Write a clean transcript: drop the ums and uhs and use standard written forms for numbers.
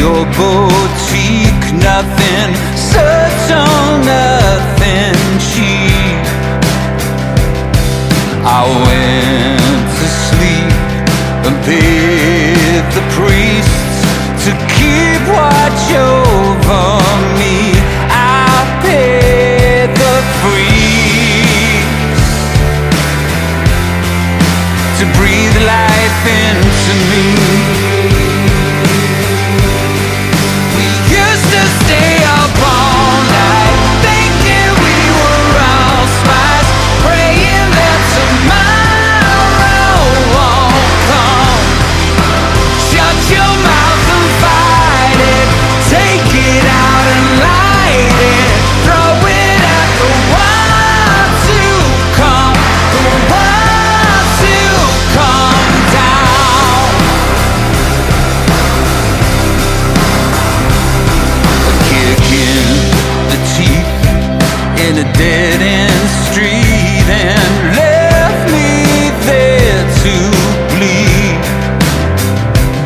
your boutique, nothing subtle, nothing cheap. I went to sleep and paid the priests to keep watch over me. I paid the priest to breathe life into me. We used to stay up all night, thinking we were all spies, praying that tomorrow won't come. Shut your mouth and fight it, take it out and light it, throw it at the one to come, the one to come down. A kick in the teeth in a dead-end street and